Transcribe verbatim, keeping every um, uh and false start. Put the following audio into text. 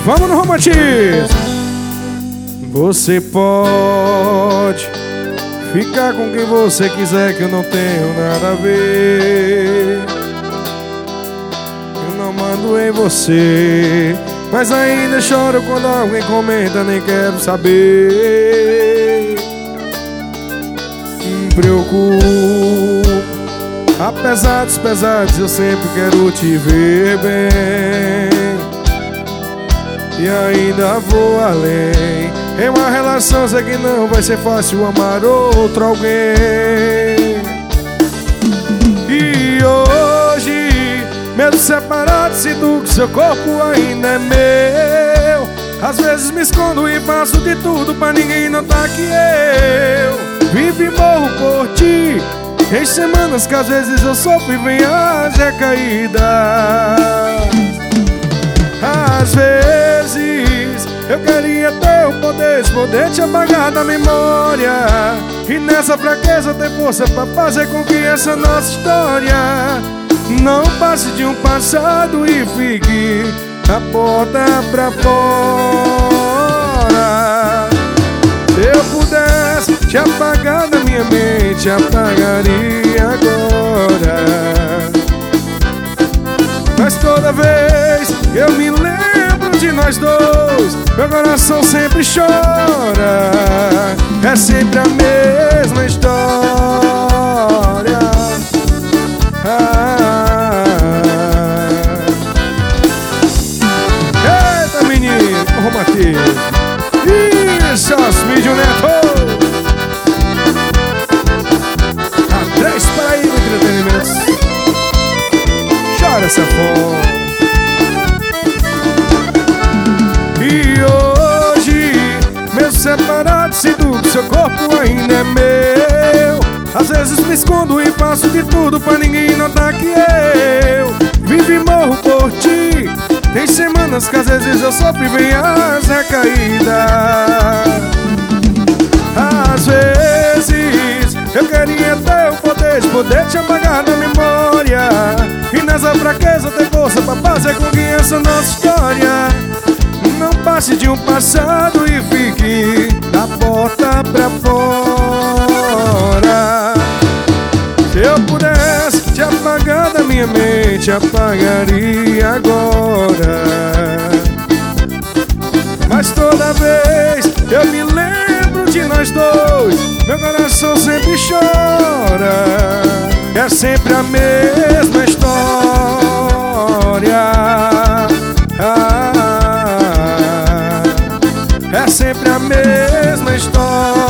Vamos no romantismo. Você pode ficar com quem você quiser, que eu não tenho nada a ver. Eu não mando em você, mas ainda choro quando alguém comenta, nem quero saber. Me preocupo, apesar dos pesares, eu sempre quero te ver bem. E ainda vou além. Em uma relação sei que não vai ser fácil amar outro alguém. E hoje, mesmo separado, sinto que seu corpo ainda é meu. Às vezes me escondo e faço de tudo pra ninguém notar que eu vivo e morro por ti. Em semanas que às vezes eu sofro e vem as recaídas. Às vezes eu queria ter o poder de poder te apagar da memória. E nessa fraqueza ter força pra fazer com que essa nossa história não passe de um passado e fique a porta pra fora. Se eu pudesse te apagar da minha mente, apagaria agora. Mas toda vez que eu me lembro de nós dois, meu coração sempre chora. É sempre a mesma história. Ah. Eita, menino, romantismo. Isso, Asmídio Neto. A três Paraíba Entretenimentos. Chora essa fome. E hoje, mesmo separado, sinto que seu corpo ainda é meu. Às vezes me escondo e faço de tudo pra ninguém notar que eu vivo e morro por ti. Tem semanas que às vezes eu sofro e vem as recaídas. Às vezes eu queria ter o poder de poder te apagar da memória. E nessa fraqueza ter força pra fazer com que essa nossa história não passe de um passado e fique da porta pra fora. Se eu pudesse te apagar da minha mente, apagaria agora. Mas toda vez eu me lembro de nós dois, meu coração sempre chora. É sempre a mesma história. Ah, é sempre a mesma história.